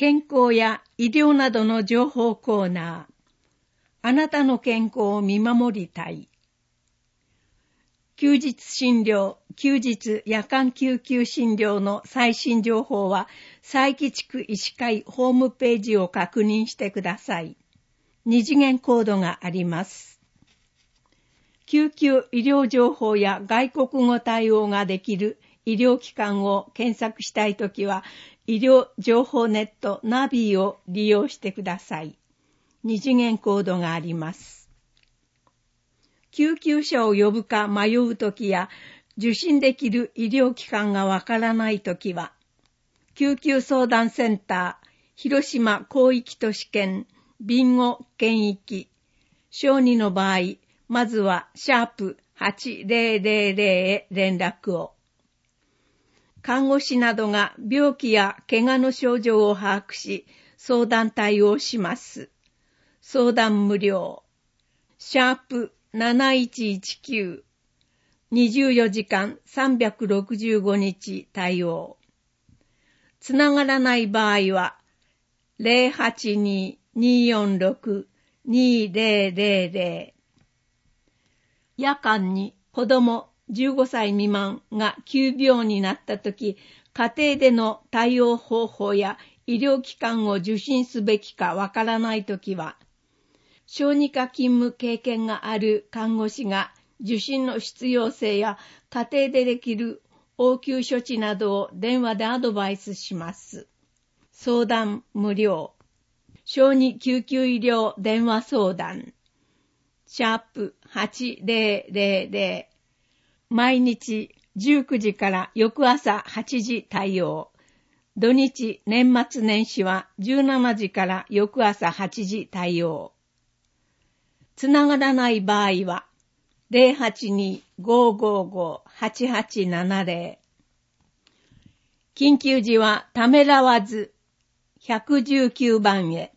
健康や医療などの情報コーナー。あなたの健康を見守りたい。休日診療、休日夜間救急診療の最新情報は、佐伯地区医師会ホームページを確認してください。二次元コードがあります。救急医療情報や外国語対応ができる医療機関を検索したいときは、医療情報ネットナビを利用してください。二次元コードがあります。救急車を呼ぶか迷うときや、受診できる医療機関がわからないときは、救急相談センター、広島広域都市圏、備後県域、小児の場合、まずは#8000へ連絡を。看護師などが病気や怪我の症状を把握し、相談対応します。相談無料。#7119。24時間365日対応。つながらない場合は、082-246-2000。夜間に子供15歳未満が急病になったとき、家庭での対応方法や医療機関を受診すべきかわからないときは、小児科勤務経験がある看護師が受診の必要性や家庭でできる応急処置などを電話でアドバイスします。相談無料。小児救急医療電話相談。#8000。毎日19時から翌朝8時対応。土日年末年始は17時から翌朝8時対応。つながらない場合は 082-555-8870。緊急時はためらわず119番へ。